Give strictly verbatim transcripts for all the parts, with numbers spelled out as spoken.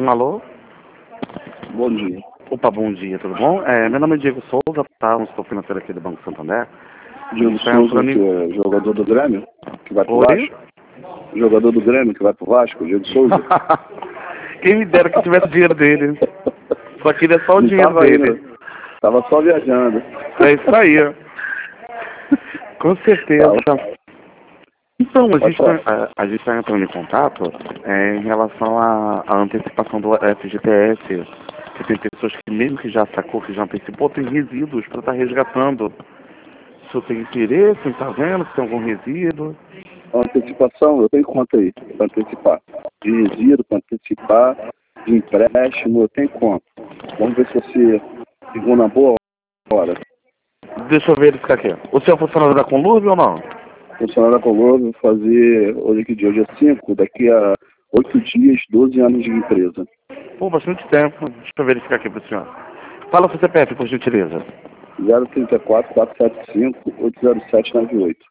Alô? Bom dia. Opa, bom dia, tudo bom? É, meu nome é Diego Souza, tá? Um gestor financeiro aqui do Banco Santander. Diego Tá Souza, entrando que em- é jogador do Grêmio, que vai pro Oi? Vasco. Jogador do Grêmio, que vai pro Vasco, Diego Souza. Quem me dera que tivesse o dinheiro dele. Só queria só o Não dinheiro tava dele. indo. Tava só viajando. É isso aí. Com certeza. Fala. Então, a Pode gente falar. está a, a gente tá entrando em contato é, em relação à à antecipação do F G T S. Que tem pessoas que, mesmo que já sacou, que já antecipou, tem resíduos para estar resgatando. Se você tem interesse em estar vendo se tem algum resíduo. Antecipação, eu tenho conta aí, para antecipar. De resíduo, para antecipar, de empréstimo, eu tenho conta. Vamos ver se você pegou na boa hora. Deixa eu verificar aqui. O senhor é funcionário da Conlurb ou não? Funcionário da Colômbia, vou fazer, hoje que dia? Hoje é cinco, daqui a oito dias, doze anos de empresa. Pô, bastante tempo. Deixa eu verificar aqui para o senhor. Fala o seu C P F, por gentileza. zero trinta e quatro, quatrocentos e setenta e cinco, oito zero sete nove oito.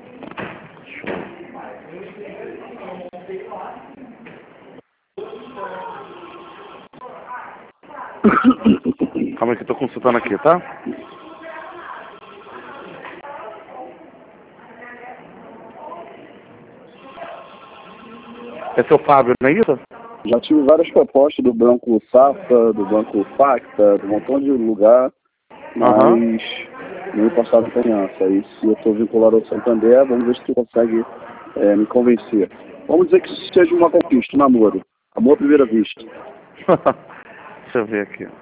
Calma aí que eu tô consultando aqui, tá? É seu Fábio, não é isso? Já tive várias propostas do Banco Safra, do Banco Facta, de um montão de lugar, mas Aham. não me passaram confiança. Aí se eu estou vinculado ao Santander, vamos ver se tu consegue é, me convencer. Vamos dizer que isso seja uma conquista, um namoro. Amor à primeira vista. Deixa eu ver aqui.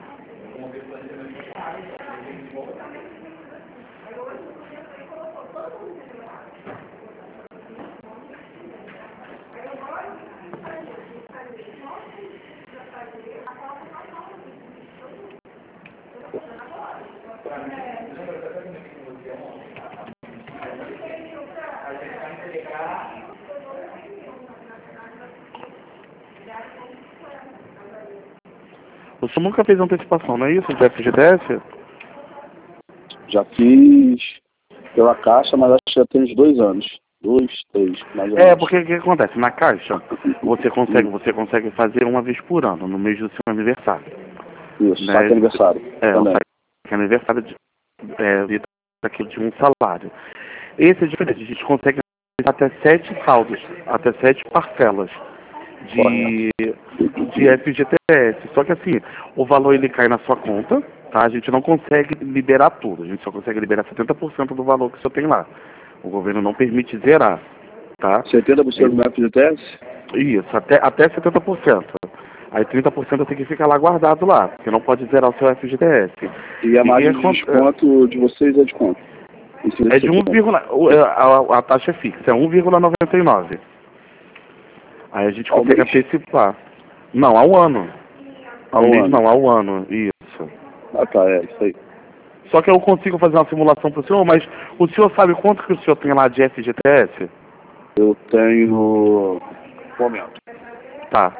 O senhor nunca fez antecipação, não é isso? Do F G T S? Já fiz pela Caixa, mas acho que já tem uns dois anos. Dois, três, mais ou É, menos. porque o que acontece? Na Caixa, você consegue, você consegue fazer uma vez por ano, no mês do seu aniversário. Isso, Né? saque aniversário. É, o Também. saque aniversário de, é, de, daquele de um salário. Esse é diferente, a gente consegue até sete saldos, até sete parcelas de, de F G T S. Só que assim, o valor ele cai na sua conta, tá? A gente não consegue liberar tudo, a gente só consegue liberar setenta por cento do valor que o senhor tem lá. O governo não permite zerar, tá? setenta por cento do F G T S? Isso, até, até setenta por cento. Aí trinta por cento tem que ficar lá guardado lá, porque não pode zerar o seu F G T S. E a margem de E é, desconto de vocês é de quanto? é de um, a, a, a taxa é fixa, é um vírgula noventa e nove. Aí a gente Ao consegue mês? antecipar. Não, ao ano. Ao Ao mês ano. não, ao ano, isso. Ah, tá, é isso aí. Só que eu consigo fazer uma simulação para o senhor, mas o senhor sabe quanto que o senhor tem lá de F G T S? Eu tenho... Um momento. Tá.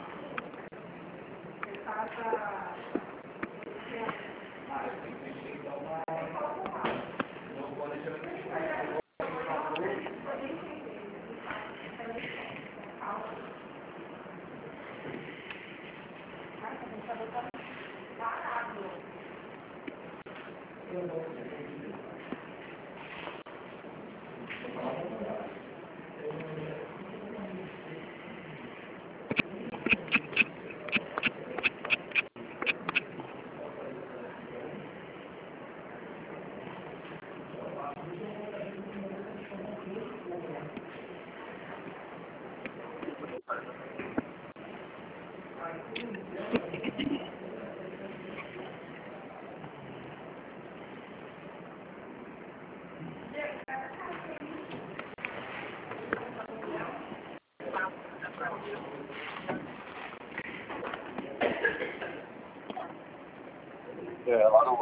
É, lá no...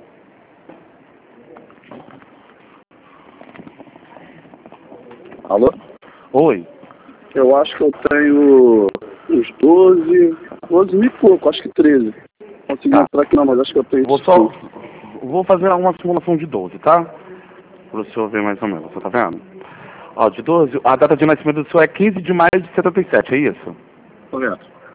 Alô? Oi. Eu acho que eu tenho uns doze, doze mil e pouco, acho que treze. Consegui Tá. entrar aqui não, mas acho que eu tenho Vou isso só. tudo. Vou fazer uma simulação de doze, tá? Para o senhor ver mais ou menos, você tá vendo? Ó, de doze, a data de nascimento do senhor é quinze de maio de setenta e sete, é isso? Correto.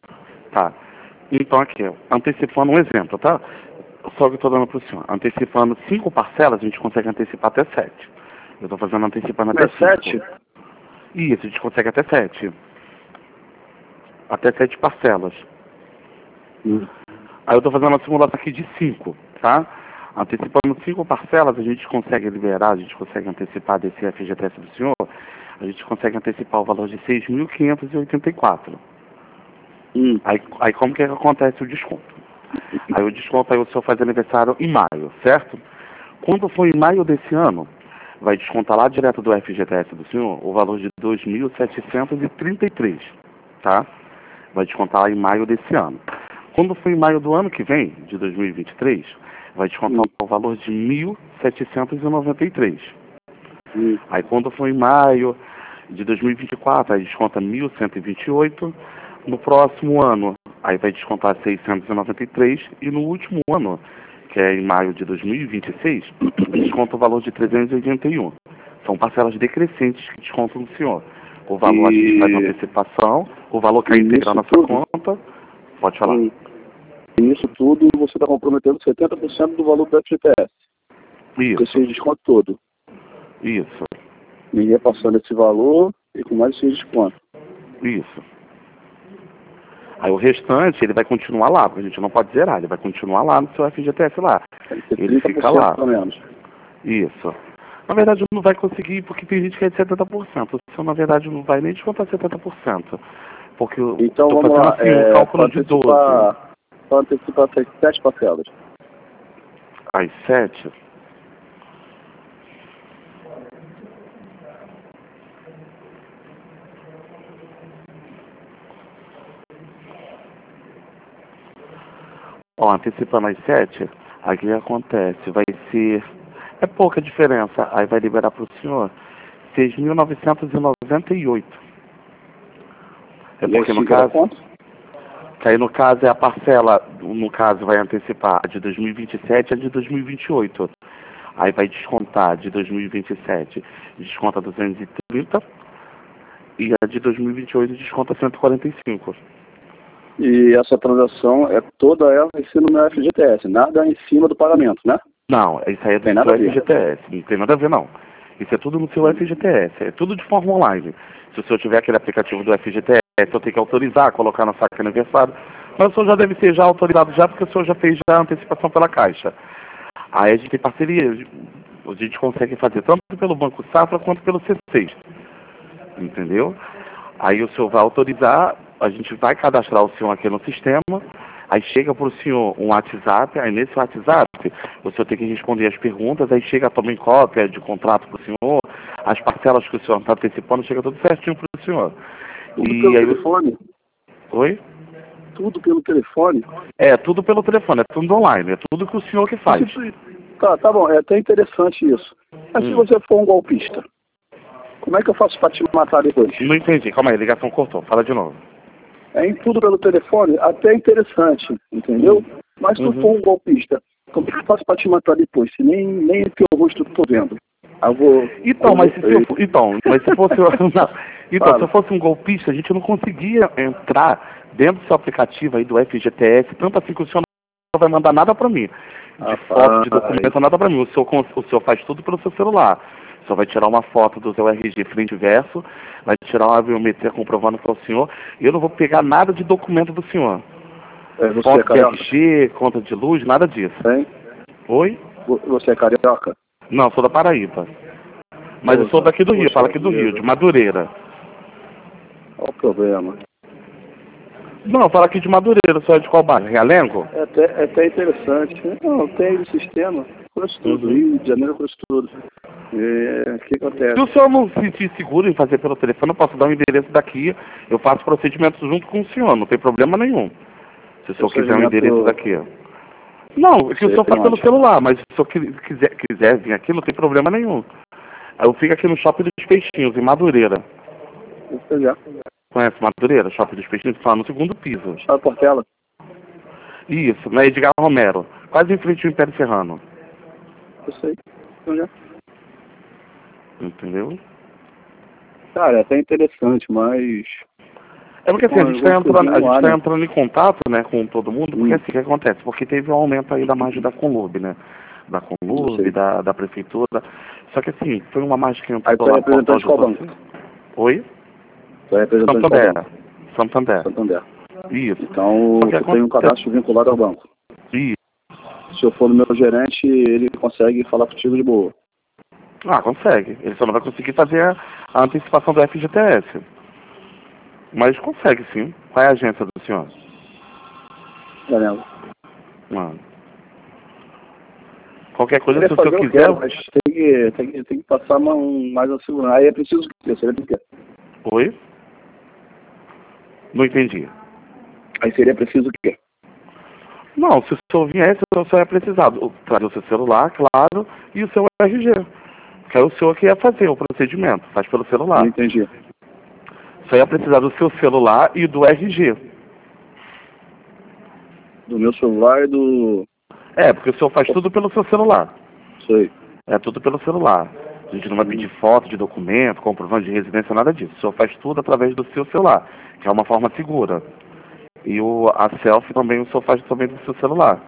Tá. Então aqui, ó, antecipando um exemplo, tá? Só que eu estou dando para o senhor. Antecipando cinco parcelas, a gente consegue antecipar até sete. Eu estou fazendo antecipando até Até sete? cinco. Isso, a gente consegue até sete. Até sete parcelas. Hum. Aí eu estou fazendo uma simulação aqui de cinco, tá? Antecipando cinco parcelas, a gente consegue liberar, a gente consegue antecipar desse F G T S do senhor, a gente consegue antecipar o valor de seis mil quinhentos e oitenta e quatro. Hum. Aí, aí como que, é que acontece o desconto? Aí o desconto aí o senhor faz aniversário em maio, certo? Quando for em maio desse ano, vai descontar lá direto do F G T S do senhor o valor de dois mil setecentos e trinta e três, tá? Vai descontar lá em maio desse ano. Quando for em maio do ano que vem, de dois mil e vinte e três, vai descontar Hum. o valor de mil setecentos e noventa e três. Hum. Aí quando for em maio de dois mil e vinte e quatro, aí desconta mil cento e vinte e oito. No próximo ano, aí vai descontar seiscentos e noventa e três. E no último ano, que é em maio de dois mil e vinte e seis, desconta o valor de trezentos e oitenta e um. São parcelas decrescentes que descontam do senhor. O valor E... a gente faz antecipação, o valor cai integral na sua conta. Pode falar. Hum. E nisso tudo você está comprometendo setenta por cento do valor do F G T S. Isso. Com esse desconto todo. Isso. Ninguém passando esse valor e com mais esse desconto. Isso. Aí o restante, ele vai continuar lá, porque a gente não pode zerar, ele vai continuar lá no seu F G T S lá. Ele fica lá. Pelo menos. Isso. Na verdade não vai conseguir, porque tem gente que é de setenta por cento. O senhor, na verdade, não vai nem descontar setenta por cento. Porque eu então, estou vamos fazendo lá, assim, é, um cálculo de doze. Para antecipar essas sete parcelas. As sete? Ó, antecipando as sete, aí o que acontece? Vai ser... É pouca diferença. Aí vai liberar para o senhor seis mil novecentos e noventa e oito. É porque no caso... Que aí no caso é a parcela, no caso vai antecipar a de dois mil e vinte e sete e a de dois mil e vinte e oito. Aí vai descontar de dois mil e vinte e sete, desconta duzentos e trinta, e a de dois mil e vinte e oito desconta cento e quarenta e cinco. E essa transação é toda ela em cima do meu F G T S, nada em cima do pagamento, né? Não, isso aí é do tem seu nada F G T S, não tem nada a ver não. Isso é tudo no seu F G T S, é tudo de forma online. Se o senhor tiver aquele aplicativo do F G T S, eu tenho que autorizar, colocar na saca aniversário, mas o senhor já deve ser já autorizado já, porque o senhor já fez já a antecipação pela Caixa. Aí a gente tem parceria, a gente consegue fazer tanto pelo Banco Safra quanto pelo C seis, entendeu? Aí o senhor vai autorizar, a gente vai cadastrar o senhor aqui no sistema, aí chega para o senhor um WhatsApp, aí nesse WhatsApp o senhor tem que responder as perguntas, aí chega também cópia de contrato para o senhor, as parcelas que o senhor está antecipando, chega tudo certinho para o senhor. Tudo e pelo aí telefone? Oi? Tudo pelo telefone? É, tudo pelo telefone, é tudo online, é tudo que o senhor que faz. Tá, tá bom, é até interessante isso. Mas hum. se você for um golpista, como é que eu faço para te matar depois? Não entendi, calma aí, a ligação cortou, fala de novo. É em tudo pelo telefone, até interessante, entendeu? Hum. Mas se uhum. tu for um golpista, como é que eu faço para te matar depois? Se nem, nem o teu rosto eu tô vendo. Eu vou, então, eu mas vou, se eu, então, mas se fosse não, então, se eu fosse um golpista, a gente não conseguia entrar dentro do seu aplicativo aí do F G T S, tanto assim que o senhor não vai mandar nada para mim. De ah, foto, de documento, nada para mim. O senhor, o senhor faz tudo pelo seu celular. O senhor vai tirar uma foto do seu R G frente e verso, vai tirar uma biometria comprovando que é o senhor, e eu não vou pegar nada de documento do senhor. É, você foto é de R G, conta de luz, nada disso. Hein? Oi? Você é carioca? Não, sou da Paraíba. Mas Poxa, eu sou daqui do Rio, fala aqui do Rio, de Madureira. Qual o problema? Não, fala aqui de Madureira, só é de qual bairro? Realengo? É até, é até interessante. Não, tem o sistema, conheço tudo, uhum. Rio de Janeiro, conheço tudo. É, o que acontece? Se o senhor não se sentir seguro em fazer pelo telefone, eu posso dar o um endereço daqui, eu faço procedimentos junto com o senhor, não tem problema nenhum. Se o senhor quiser um endereço daqui. Não, é que o senhor faz pelo celular, mas se o senhor quiser, quiser vir aqui, não tem problema nenhum. Aí eu fico aqui no Shopping dos Peixinhos, em Madureira. Eu já. Conhece Madureira? Shopping dos Peixinhos, fala no segundo piso. Shopping Portela? Isso, na Edgar Romero, quase em frente ao Império Serrano. Eu sei, eu já. Entendeu? Cara, é até interessante, mas É porque assim, a Bom, gente eu vou está entrando, a escrever gente lá, tá né? entrando em contato, né, com todo mundo, porque Hum. assim, o que acontece? Porque teve um aumento aí da margem da Conlurb, né? Da Eu Conlurb, sei. da, da prefeitura. Só que assim, foi uma margem que entrou Aí tu é lá por representante causa de qual do... banco? Oi? Tu é representante de qual Santander. banco? Santander. Santander. Isso. Então, Só que eu tenho um acontece... cadastro vinculado ao banco. Isso. Se eu for no meu gerente, ele consegue falar contigo de boa. Ah, consegue. Ele só não vai conseguir fazer a, a antecipação do F G T S. Mas consegue sim. Qual é a agência do senhor? Valendo. Mano. Qualquer coisa, Queria se o fazer, senhor eu quiser... quero, mas tem que, tem que, tem que passar uma, um, mais uma segurança. Aí é preciso o quê? Seria o quê? Oi? Não entendi. Aí seria preciso o quê? Não, se o senhor viesse, o senhor é precisado trazer o seu celular, claro, e o seu R G. Que é o senhor que ia fazer o procedimento, faz pelo Não celular. entendi. Só ia precisar do seu celular e do R G. Do meu celular e do... É, porque o senhor faz tudo pelo seu celular. Sei. É tudo pelo celular. A gente não vai pedir foto de documento, comprovante de residência, nada disso. O senhor faz tudo através do seu celular, que é uma forma segura. E o, a selfie também o senhor faz também do seu celular.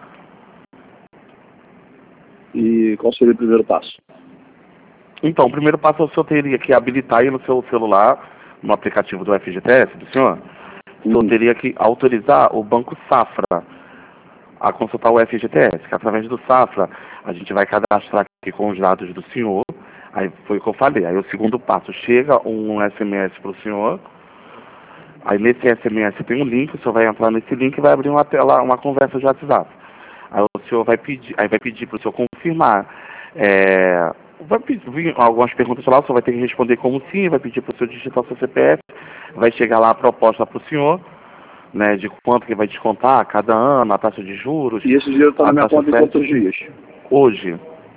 E qual seria o primeiro passo? Então, o primeiro passo o senhor teria que habilitar aí no seu celular, no aplicativo do F G T S do senhor, o senhor Hum. teria que autorizar o Banco Safra a consultar o F G T S, que através do Safra a gente vai cadastrar aqui com os dados do senhor, aí foi o que eu falei, aí o segundo passo, chega um S M S para o senhor, aí nesse S M S tem um link, o senhor vai entrar nesse link e vai abrir uma tela, uma conversa de WhatsApp. Aí o senhor vai pedir, aí vai pedir para o senhor confirmar, é, vai pedir, vir algumas perguntas lá, o senhor vai ter que responder como sim, vai pedir para o senhor digitar o seu C P F, vai chegar lá a proposta para o senhor, né, de quanto que vai descontar a cada ano, a taxa de juros. E esse dinheiro está na a minha taxa conta em certa. quantos dias? Hoje.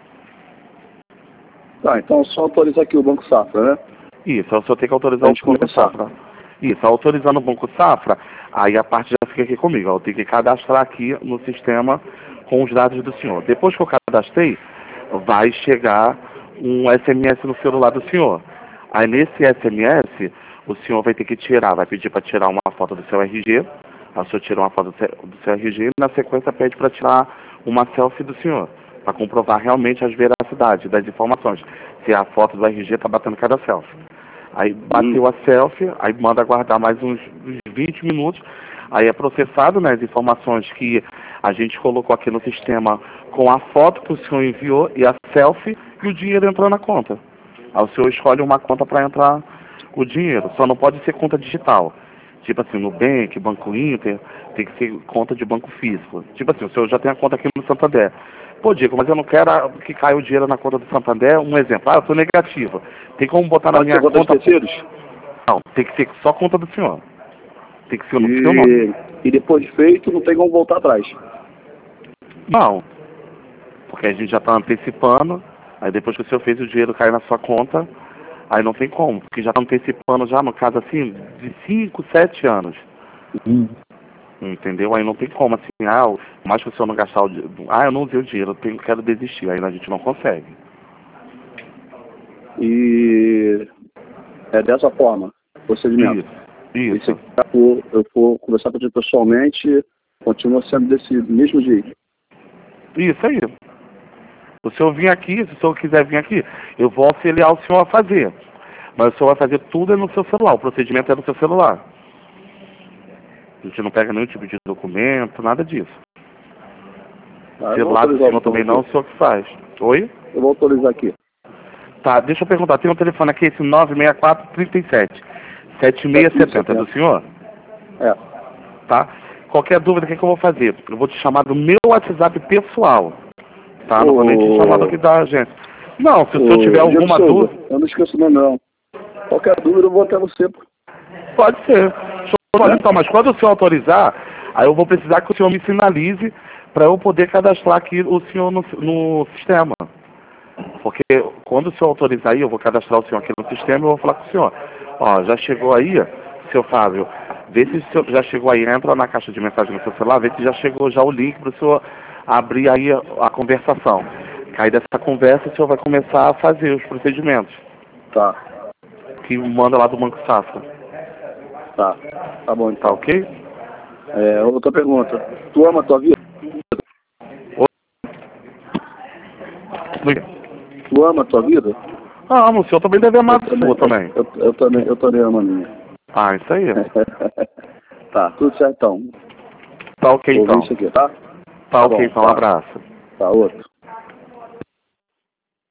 Tá, então só autorizar aqui o Banco Safra, né? Isso, aí o senhor tem que autorizar Pra o gente Banco começar. Safra. Isso, autorizando o Banco Safra, aí a parte já fica aqui comigo. Eu tenho que cadastrar aqui no sistema com os dados do senhor. Depois que eu cadastrei, vai chegar um S M S no celular do senhor. Aí nesse S M S, o senhor vai ter que tirar, vai pedir para tirar uma foto do seu R G, aí o senhor tira uma foto do seu do seu R G e na sequência pede para tirar uma selfie do senhor, para comprovar realmente as veracidades das informações, se a foto do R G está batendo cada selfie. Aí bateu Hum. a selfie, aí manda guardar mais uns, uns vinte minutos, aí é processado, né, as informações que a gente colocou aqui no sistema com a foto que o senhor enviou e a selfie e o dinheiro entrou na conta. Aí o senhor escolhe uma conta para entrar o dinheiro, só não pode ser conta digital. Tipo assim, Nubank, Banco Inter, tem que ser conta de banco físico. Tipo assim, o senhor já tem a conta aqui no Santander. Pô, Diego, mas eu não quero que caia o dinheiro na conta do Santander. Um exemplo, ah, eu estou negativo. Tem como botar na Pode minha ser conta de conta... terceiros? Não, tem que ser só conta do senhor. Tem que ser no seu nome. E, e depois de feito, não tem como voltar atrás. Não, porque a gente já está antecipando, aí depois que o senhor fez o dinheiro cair na sua conta, aí não tem como, porque já está antecipando já, no caso assim, de cinco, sete anos. Hum. Entendeu? Aí não tem como, assim, ah, o- mais que o senhor não gastar o dinheiro, ah, eu não usei o dinheiro, eu tenho, quero desistir, aí a gente não consegue. E é dessa forma, o procedimento. Isso, E isso, se eu for, eu for conversar contigo pessoalmente, continua sendo desse mesmo jeito. isso aí. Se o senhor vir aqui, se o senhor quiser vir aqui, eu vou auxiliar o senhor a fazer. Mas o senhor vai fazer tudo é no seu celular, o procedimento é no seu celular. A gente não pega nenhum tipo de documento, nada disso. Tá, eu vou Celular do autorizar senhor então também aqui. não, o senhor que faz. Oi? Eu vou autorizar aqui. Tá, deixa eu perguntar, tem um telefone aqui, esse nove seis quatro, três sete, sete seis sete zero, é do senhor? É. Tá? Qualquer dúvida, o que, é que eu vou fazer? Eu vou te chamar do meu WhatsApp pessoal, tá? Não vou nem te chamar do que da agência. Não, se o senhor tiver alguma dúvida... Eu não esqueço o nome, não. Qualquer dúvida eu vou até você, pô. Pode ser. Show, então, mas quando o senhor autorizar, aí eu vou precisar que o senhor me sinalize para eu poder cadastrar aqui o senhor no, no sistema. Porque quando o senhor autorizar aí, eu vou cadastrar o senhor aqui no sistema e eu vou falar com o senhor. Ó, já chegou aí, seu Fábio, vê se o senhor já chegou aí, entra na caixa de mensagem no seu celular, vê se já chegou já o link para o senhor abrir aí a, a conversação. Aí dessa conversa o senhor vai começar a fazer os procedimentos. Tá. Que manda lá do Banco Safra. Tá, tá bom Tá então. ok? É, outra pergunta. Tu ama a tua vida? Tu ama a tua vida? Ah, o senhor também deve amar a Eu sua também. Eu, eu, eu também, eu também amo a minha. Ah, isso aí. Tá, tudo certo então. Tá ok Vou então. ouvir isso aqui, tá? Tá ok bom, então, um tá. abraço. Tá, outro.